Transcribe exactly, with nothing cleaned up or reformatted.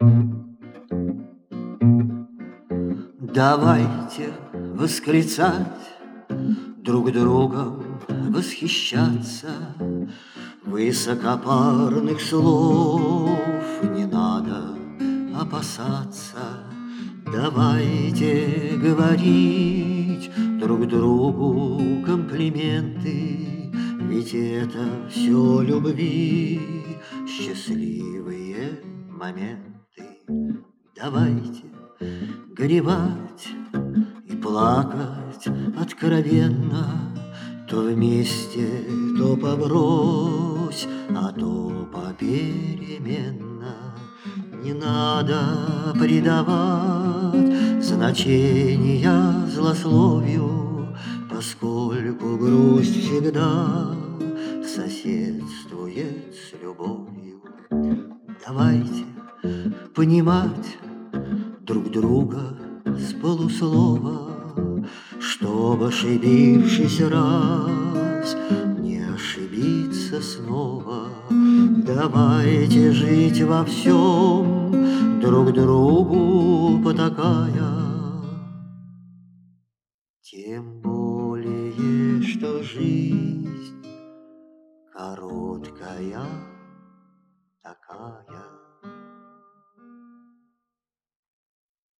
Давайте восклицать, друг другом восхищаться. Высокопарных слов не надо опасаться. Давайте говорить друг другу комплименты, ведь это все любви счастливые моменты. Давайте горевать и плакать откровенно, то вместе, то побрось, а то попеременно. Не надо придавать значения злословию, поскольку грусть всегда соседствует с любовью. Давайте понимать друг друга с полуслова, чтоб, ошибившись раз, не ошибиться снова. Давайте жить во всем, друг другу потакая, тем более, что жизнь короткая такая.